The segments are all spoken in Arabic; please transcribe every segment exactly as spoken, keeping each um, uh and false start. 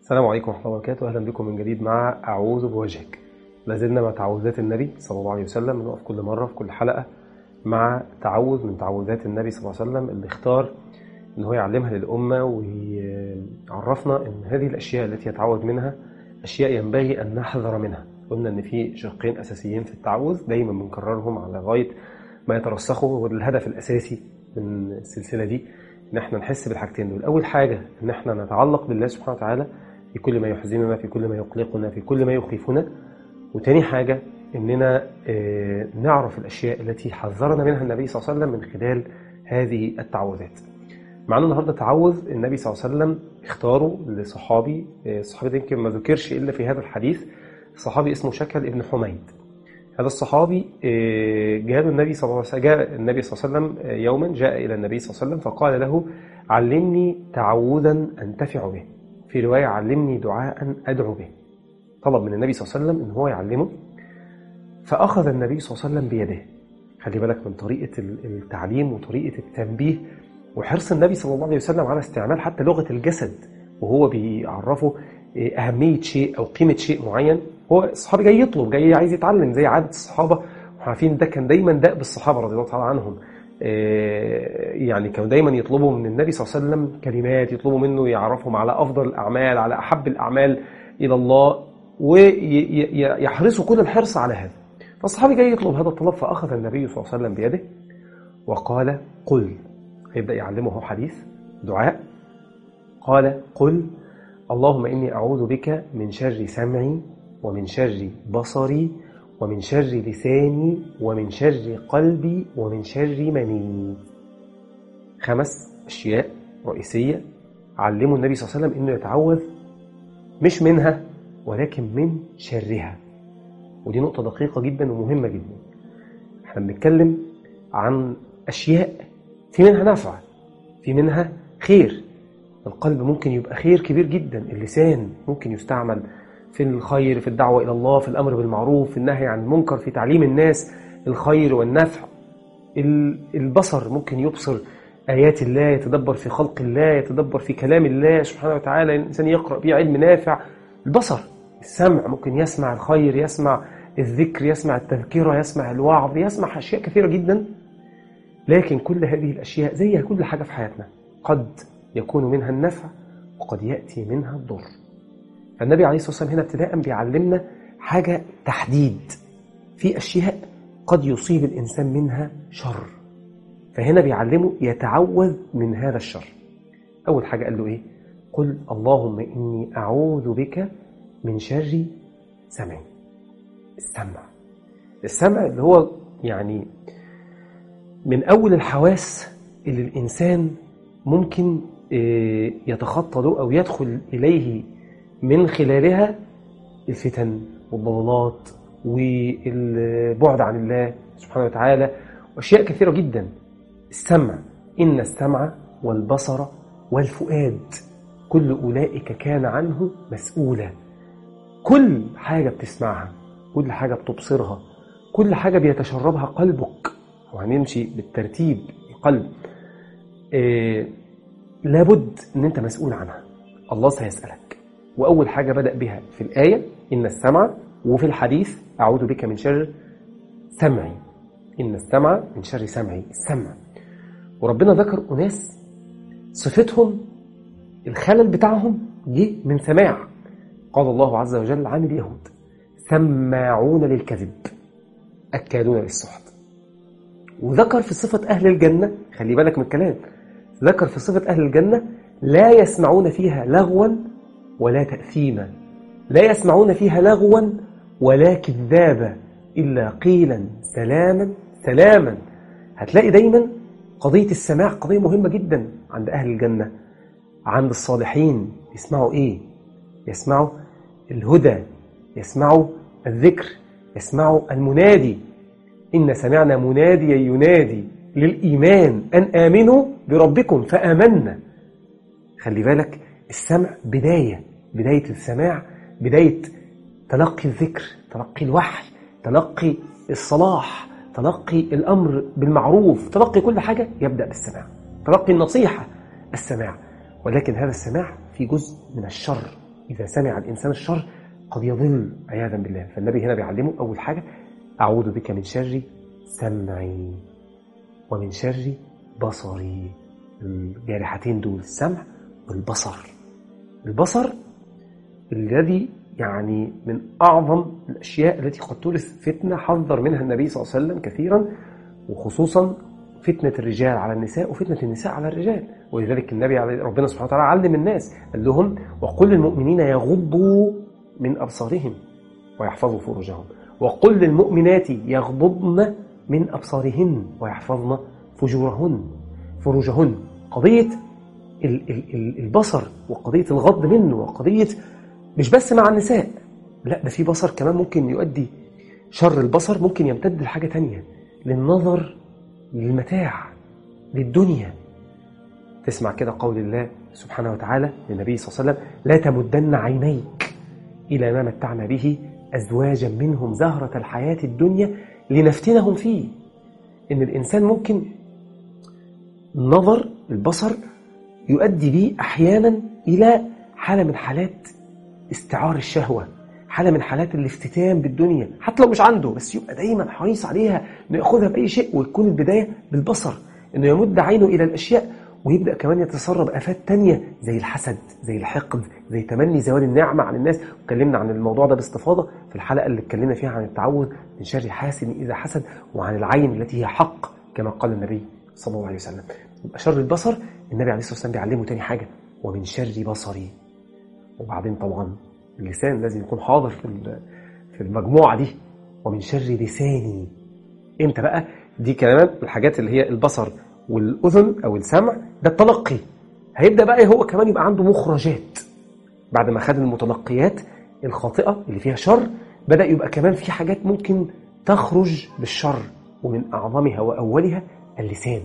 السلام عليكم ورحمة الله وبركاته. أهلا بكم من جديد مع أعوذ بوجهك. لازلنا مع تعوذات النبي صلى الله عليه وسلم. بنقف كل مرة في كل حلقة مع تعوذ من تعوذات النبي صلى الله عليه وسلم اللي اختار إن هو يعلمها للأمة ويعرفنا إن هذه الأشياء التي يتعوذ منها أشياء ينبغي أن نحذر منها. قلنا إن في شقين أساسيين في التعوذ دايما بنكررهم على غاية ما يترسخوا، والهدف الأساسي من السلسلة دي إن احنا نحس بالحاجتين دول. أول حاجة إن احنا نتعلق بالله سبحانه وتعالى في كل ما يحزننا، في كل ما يقلقنا، في كل ما يخيفنا. وتاني حاجة إننا نعرف الأشياء التي حذرنا منها النبي صلى الله عليه وسلم من خلال هذه التعوذات. معنا النهاردة تعوذ النبي صلى الله عليه وسلم اختاره لصحابي، الصحابي ده يمكن ما ذكرش إلا في هذا الحديث، صحابي اسمه شكل ابن حميد. هذا الصحابي جاء النبي صلى الله عليه وسلم جاء النبي صلى الله عليه وسلم يوما جاء إلى النبي صلى الله عليه وسلم فقال له: علمني تعوذا أنتفع به. في رواية: علمني دعاء أدعو به. طلب من النبي صلى الله عليه وسلم إن هو يعلمه، فأخذ النبي صلى الله عليه وسلم بيده. خلي بالك من طريقة التعليم وطريقة التنبيه وحرص النبي صلى الله عليه وسلم على استعمال حتى لغة الجسد وهو بيعرفه أهمية شيء أو قيمة شيء معين. هو الصحابي جاي يطلب، جاي عايز يتعلم زي عادة الصحابة، وعارفين ده كان دايما دأب الصحابة رضي الله تعالى عنهم. يعني كانوا دايما يطلبوا من النبي صلى الله عليه وسلم كلمات، يطلبوا منه يعرفهم على أفضل الأعمال، على أحب الأعمال إلى الله، ويحرصوا كل الحرص على هذا. فالصحابي جاي يطلب هذا الطلب، فأخذ النبي صلى الله عليه وسلم بيده وقال: قل. هيبدأ يعلمه حديث دعاء. قال: قل اللهم إني أعوذ بك من شر سمعي ومن شر بصري ومن شر لساني ومن شر قلبي ومن شر مني. خمس أشياء رئيسية علموا النبي صلى الله عليه وسلم إنه يتعوذ مش منها ولكن من شرها. ودي نقطة دقيقة جدا ومهمة جدا. احنا بنتكلم عن أشياء في منها نفع، في منها خير. القلب ممكن يبقى خير كبير جدا، اللسان ممكن يستعمل في الخير، في الدعوة إلى الله، في الأمر بالمعروف، في النهي عن المنكر، في تعليم الناس الخير والنفع. البصر ممكن يبصر آيات الله، يتدبر في خلق الله، يتدبر في كلام الله سبحانه وتعالى، الإنسان يقرأ فيه علم نافع. البصر. السمع ممكن يسمع الخير، يسمع الذكر، يسمع التذكرة، يسمع الوعظ، يسمع أشياء كثيرة جدا. لكن كل هذه الأشياء زي كل حاجة في حياتنا قد يكون منها النفع وقد يأتي منها الضر. فالنبي عليه الصلاة والسلام هنا ابتداء بيعلمنا حاجة تحديد في أشياء قد يصيب الإنسان منها شر، فهنا بيعلمه يتعوذ من هذا الشر. أول حاجة قال له إيه؟ قل اللهم إني أعوذ بك من شر سمعي. السمع السمع اللي هو يعني من أول الحواس اللي الإنسان ممكن يتخطى له أو يدخل إليه من خلالها الفتن والضلالات والبعد عن الله سبحانه وتعالى وأشياء كثيرة جدا. السمع: إن السمع والبصر والفؤاد كل أولئك كان عنه مسؤولا. كل حاجة بتسمعها، كل حاجة بتبصرها، كل حاجة بيتشربها قلبك، وهنمشي بالترتيب. القلب إيه لابد أن أنت مسؤول عنها، الله سيسألك. وأول حاجة بدأ بها في الآية إن السمع، وفي الحديث أعوذ بك من شر سمعي. إن السمع من شر سمعي، السمع. وربنا ذكر أناس صفتهم الخلل بتاعهم جه من سماع. قال الله عز وجل عن اليهود: سماعون للكذب أكادون للسحت. وذكر في صفة أهل الجنة، خلي بالك من الكلام، ذكر في صفة أهل الجنة: لا يسمعون فيها لغوا ولا تأثيما. لا يسمعون فيها لغوا ولا كذابا إلا قيلا سلاما سلاما. هتلاقي دايما قضية السماع قضية مهمة جدا عند أهل الجنة. عند الصالحين يسمعوا إيه؟ يسمعوا الهدى، يسمعوا الذكر، يسمعوا المنادي: إن سمعنا مناديا ينادي للإيمان أن آمنوا بربكم فآمنا. خلي بالك، السمع بداية بداية السماع، بداية تلقي الذكر، تلقي الوحي، تلقي الصلاح، تلقي الأمر بالمعروف، تلقي كل حاجة يبدأ بالسماع. تلقي النصيحة السماع. ولكن هذا السماع في جزء من الشر إذا سمع الإنسان الشر قد يضل عياذا بالله. فالنبي هنا بيعلمه أول حاجة أعوذ بك من شر سمعي ومن شر بصري. الجارحتين دول السمع والبصر. البصر الذي يعني من أعظم الأشياء التي قد تورث فتنة حذر منها النبي صلى الله عليه وسلم كثيرا، وخصوصا فتنة الرجال على النساء وفتنة النساء على الرجال. ولذلك النبي ربنا سبحانه وتعالى علم الناس قال لهم وقل للمؤمنين يغضوا من أبصارهم ويحفظوا فروجهم وقل للمؤمنات يغضضن من أبصارهن ويحفظن فجورهن فروجهن. قضية البصر وقضية الغض منه وقضية مش بس مع النساء، لا ده في بصر كمان ممكن يؤدي شر. البصر ممكن يمتد لحاجة تانية، للنظر للمتاع للدنيا. تسمع كده قول الله سبحانه وتعالى للنبي صلى الله عليه وسلم لا تمدن عينيك إلى ما متعنا به أزواجا منهم زهرة الحياة الدنيا لنفتنهم فيه. إن الإنسان ممكن النظر البصر يؤدي به أحيانا إلى حالة من حالات استعار الشهوة، حالة من حالات الافتتان بالدنيا، حتى لو مش عنده بس يبقى دايما حريص عليها انه ياخذها بأي شيء. ويكون البداية بالبصر، انه يمد عينه إلى الأشياء ويبدأ كمان يتسرب آفات تانية زي الحسد، زي الحقد، زي تمني زوال النعمة عن الناس. وكلمنا عن الموضوع ده باستفاضة في الحلقة اللي اتكلمنا فيها عن التعوذ من شر حاسد إذا حسد، وعن العين التي هي حق كما قال النبي صلى الله عليه وسلم. يبقى شر البصر النبي عليه الصلاة والسلام بيعلمه تاني حاجة ومن شر بصري. وبعدين طبعا اللسان لازم يكون حاضر في في المجموعة دي. ومن شر لساني. امتى بقى؟ دي كمان الحاجات اللي هي البصر والأذن أو السمع، ده التلقي. هيبدأ بقى هو كمان يبقى عنده مخرجات بعد ما خد المتلقيات الخاطئة اللي فيها شر، بدأ يبقى كمان في حاجات ممكن تخرج بالشر، ومن أعظمها وأولها اللسان.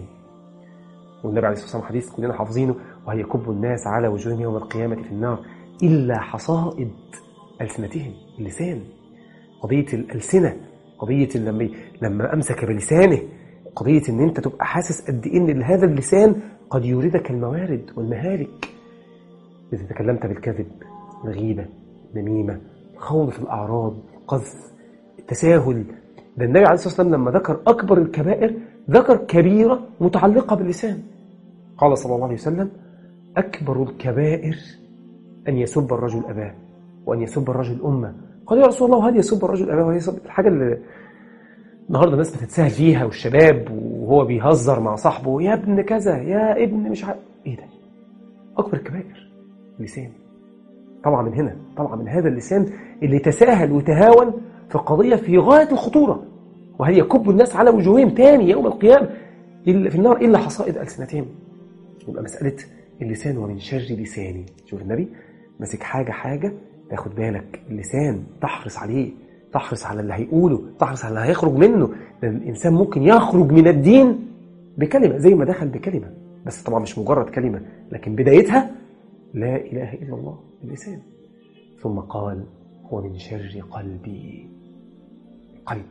والنبي عليه الصلاة والسلام حديث كلنا حافظينه وهي يكب الناس على وجوههم يوم القيامة في النار إلا حصائد ألسنتهم. اللسان، قضية الألسنة، قضية لما لما أمسك بلسانه، قضية إن أنت تبقى حاسس قد إيه إن هذا اللسان قد يوردك الموارد والمهالك. إذا تكلمت بالكذب، الغيبة، النميمة، الخوض في الأعراض، القذف، التساهل. ده النبي عليه الصلاة والسلام لما ذكر أكبر الكبائر ذكر كبيرة متعلقة باللسان. قال صلى الله عليه وسلم أكبر الكبائر أن يسب الرجل أباه وأن يسب الرجل أمه. قال يا رسول الله هل يسب الرجل أباه؟ وهي الحاجة اللي النهاردة الناس بتتساهل فيها، والشباب وهو بيهزر مع صاحبه يا ابن كذا يا ابن مش عارف إيه ده. أكبر الكبائر اللسان. طبعا من هنا، طبعا من هذا اللسان اللي تساهل وتهاون في قضية في غاية الخطورة، وهل يكب الناس على وجوههم تاني يوم القيامة في النار إلا حصائد ألسنتهم. يبقى مسألة اللسان ومن شر لساني. شوف النبي مسك حاجة حاجة، تاخد بالك اللسان تحرص عليه، تحرص على اللي هيقوله، تحرص على اللي هيخرج منه. لأن الإنسان ممكن يخرج من الدين بكلمة زي ما دخل بكلمة، بس طبعا مش مجرد كلمة، لكن بدايتها لا إله إلا الله اللسان. ثم قال ومن شر قلبي. القلب،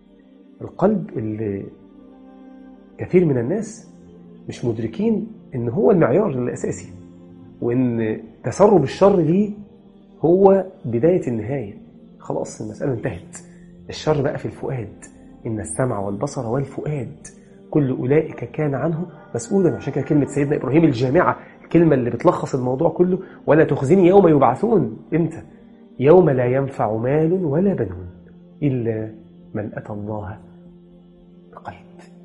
القلب اللي كثير من الناس مش مدركين إن هو المعيار الأساسي، وإن تسرب الشر ليه هو بداية النهاية. خلاص المسألة انتهت. الشر بقى في الفؤاد. إن السمع والبصر والفؤاد كل أولئك كان عنه مسؤولا. عشان كده كلمة سيدنا إبراهيم الجامعة، الكلمة اللي بتلخص الموضوع كله، ولا تخزني يوم يبعثون. إمتى؟ يوم لا ينفع مال ولا بنون إلا من أتى الله بقلب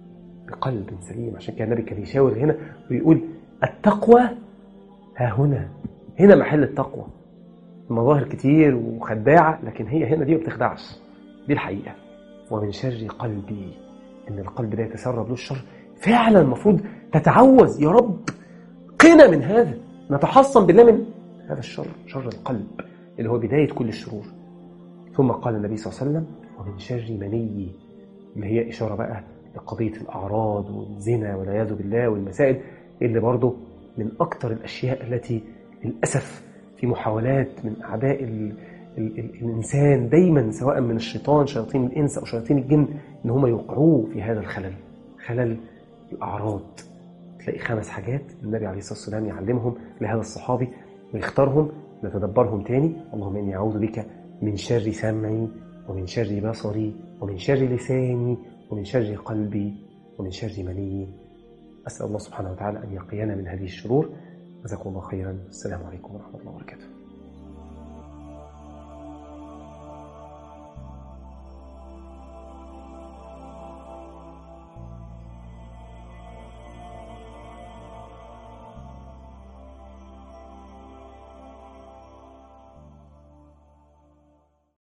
بقلب سليم. عشان كده النبي كان يشاور هنا ويقول التقوى ها هنا، هنا محل التقوى. المظاهر كتير وخداعة، لكن هي هنا دي ما بتخدعش، دي الحقيقة. ومن شر قلبي، إن القلب ده يتسرب له الشر. فعلا المفروض تتعوذ يا رب قنا من هذا، نتحصن بالله من هذا الشر، شر القلب اللي هو بداية كل الشرور. ثم قال النبي صلى الله عليه وسلم ومن شر مني، اللي هي إشارة بقى لقضية الأعراض والزنا والعياذ بالله والمسائل اللي برضو من أكتر الأشياء التي للأسف في محاولات من أعداء ال ال ال الإنسان دايما، سواء من الشيطان شياطين الإنس أو شياطين الجن، إن هم يوقعوه في هذا الخلل، خلل الأعراض. تلاقي خمس حاجات النبي عليه الصلاة والسلام يعلمهم لهذا الصحابي ويختارهم نتدبرهم تاني. اللهم إني أعوذ بك من شر سمعي ومن شر بصري ومن شر لساني ومن شر قلبي ومن شر مني. أسأل الله سبحانه وتعالى أن يقينا من هذه الشرور. جزاكم الله خيرا. السلام عليكم ورحمة الله وبركاته.